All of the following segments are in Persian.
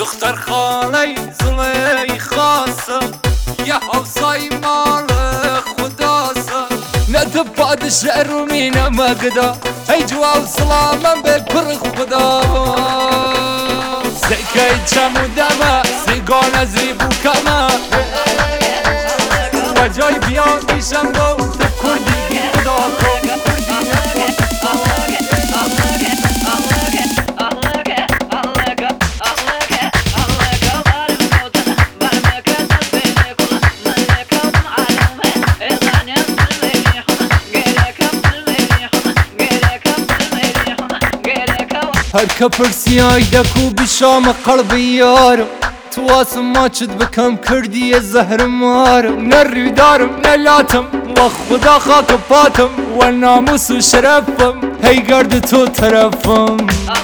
دختر خالی زلی خاصم یه حوصای مال خداسم ندب پادشاه رومی نمگدا ای جواب سلامم به پر خدا سکای چمو دمه سیگان زیبو کمه و جای بیان بیشم گو تو کردی خدا هر كبرسياي دكو بشام قلبي يارم تواسم ما چد بكم كردي الزهر مارم نري دارم نلاتم وخدا خاك باتم والناموس وشرفم هي قرد تو ترفم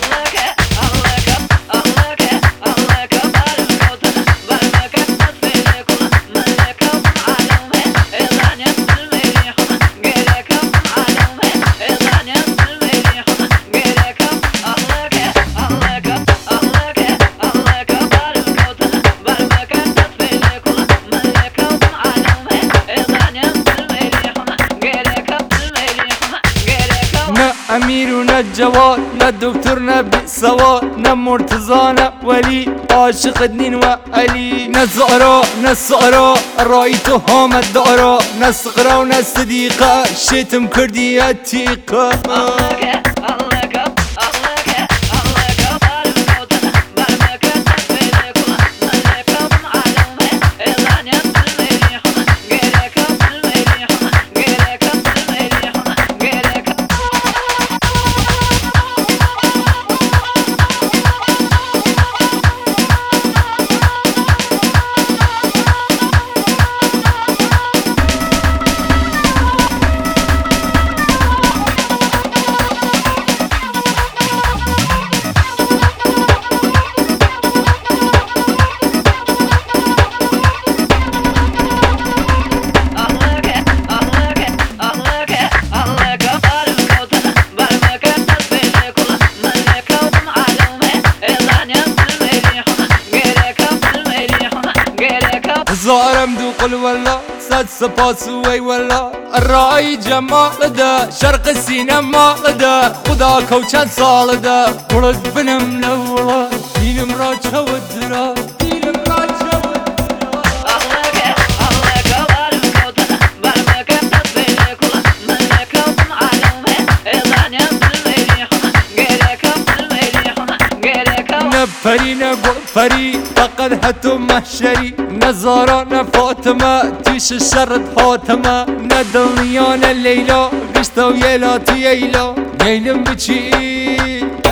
امیر و نه جواد نه دکتر نه بی سواد نه مرتضی نه ولی عاشق دین و علی نه زهرا نه سارا رای تو حامد دارا نه صغرا و نه صدیقه شیتم کردی عتیقه زارم دو قل والله صد سپاس وی والله الرای جمال ده شرق سینما ده خدا کو چند سال ده ولد بنم لولا دینم را چود درا دینم را چود نفري نقفري فقد هتم محشري نزارة نفاطمة تيش الشرد حاتمة ندنيانا الليلة قشتا ويلا تييلا نيلم بچي